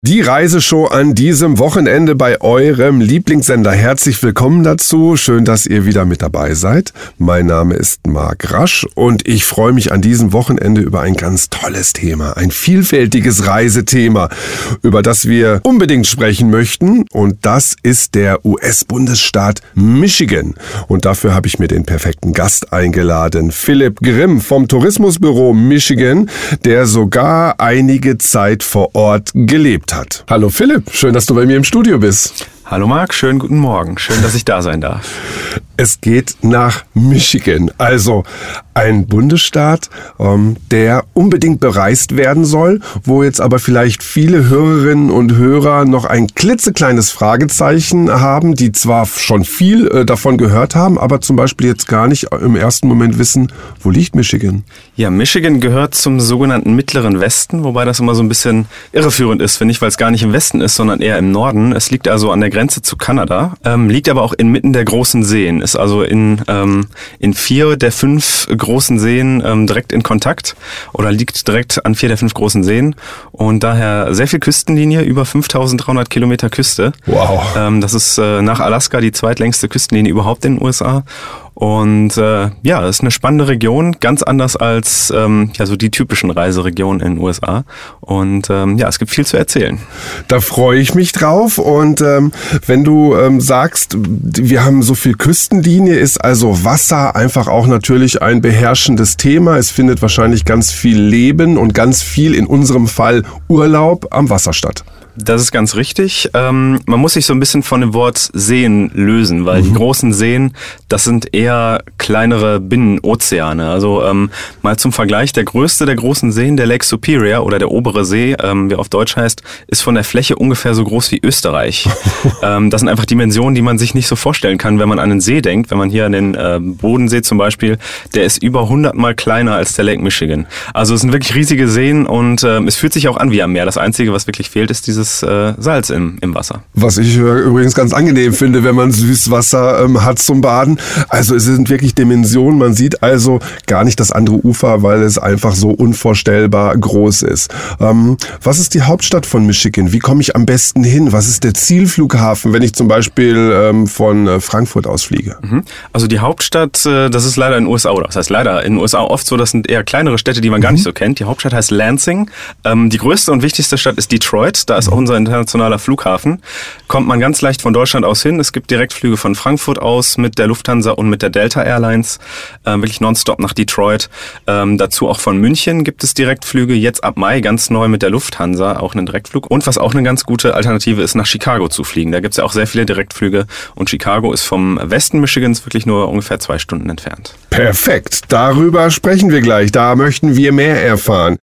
Die Reiseshow an diesem Wochenende bei eurem Lieblingssender. Herzlich willkommen dazu. Schön, dass ihr wieder mit dabei seid. Mein Name ist Marc Rasch und ich freue mich an diesem Wochenende über ein ganz tolles Thema. Ein vielfältiges Reisethema, über das wir unbedingt sprechen möchten. Und das ist der US-Bundesstaat Michigan. Und dafür habe ich mir den perfekten Gast eingeladen. Philipp Grimm vom Tourismusbüro Michigan, der sogar einige Zeit vor Ort gelebt hat. Hallo Philipp, schön, dass du bei mir im Studio bist. Hallo Marc, schönen guten Morgen. Schön, dass ich da sein darf. Es geht nach Michigan, also ein Bundesstaat, der unbedingt bereist werden soll, wo jetzt aber vielleicht viele Hörerinnen und Hörer noch ein klitzekleines Fragezeichen haben, die zwar schon viel davon gehört haben, aber zum Beispiel jetzt gar nicht im ersten Moment wissen, wo liegt Michigan? Ja, Michigan gehört zum sogenannten Mittleren Westen, wobei das immer so ein bisschen irreführend ist, finde ich, weil es gar nicht im Westen ist, sondern eher im Norden. Es liegt also an der Grenze zu Kanada, liegt aber auch inmitten der großen Seen, ist also in 4 der 5 großen Seen direkt in Kontakt oder liegt direkt an 4 der 5 großen Seen und daher sehr viel Küstenlinie, über 5300 Kilometer Küste. Wow. Das ist nach Alaska die zweitlängste Küstenlinie überhaupt in den USA. Und ja, es ist eine spannende Region, ganz anders als so die typischen Reiseregionen in den USA. Und ja, es gibt viel zu erzählen. Da freue ich mich drauf. Und wenn du sagst, wir haben so viel Küstenlinie, ist also Wasser einfach auch natürlich ein beherrschendes Thema. Es findet wahrscheinlich ganz viel Leben und ganz viel, in unserem Fall Urlaub, am Wasser statt. Das ist ganz richtig. Man muss sich so ein bisschen von dem Wort Seen lösen, weil die großen Seen, das sind eher kleinere Binnenozeane. Also mal zum Vergleich, der größte der großen Seen, der Lake Superior oder der obere See, wie er auf Deutsch heißt, ist von der Fläche ungefähr so groß wie Österreich. Das sind einfach Dimensionen, die man sich nicht so vorstellen kann, wenn man an den See denkt. Wenn man hier an den Bodensee zum Beispiel, der ist über 100 Mal kleiner als der Lake Michigan. Also es sind wirklich riesige Seen und es fühlt sich auch an wie am Meer. Das Einzige, was wirklich fehlt, ist dieses Salz im Wasser. Was ich übrigens ganz angenehm finde, wenn man Süßwasser hat zum Baden. Also es sind wirklich Dimensionen. Man sieht also gar nicht das andere Ufer, weil es einfach so unvorstellbar groß ist. Was ist die Hauptstadt von Michigan? Wie komme ich am besten hin? Was ist der Zielflughafen, wenn ich zum Beispiel von Frankfurt aus fliege? Also die Hauptstadt, das ist leider in den USA, oder das heißt leider in den USA oft so, das sind eher kleinere Städte, die man gar nicht so kennt. Die Hauptstadt heißt Lansing. Die größte und wichtigste Stadt ist Detroit. Da ist auch unser internationaler Flughafen. Kommt man ganz leicht von Deutschland aus hin. Es gibt Direktflüge von Frankfurt aus mit der Lufthansa und mit der Delta Airlines. Wirklich nonstop nach Detroit. Dazu auch von München gibt es Direktflüge. Jetzt ab Mai ganz neu mit der Lufthansa auch einen Direktflug. Und was auch eine ganz gute Alternative ist, nach Chicago zu fliegen. Da gibt es ja auch sehr viele Direktflüge. Und Chicago ist vom Westen Michigans wirklich nur ungefähr 2 Stunden entfernt. Perfekt. Darüber sprechen wir gleich. Da möchten wir mehr erfahren.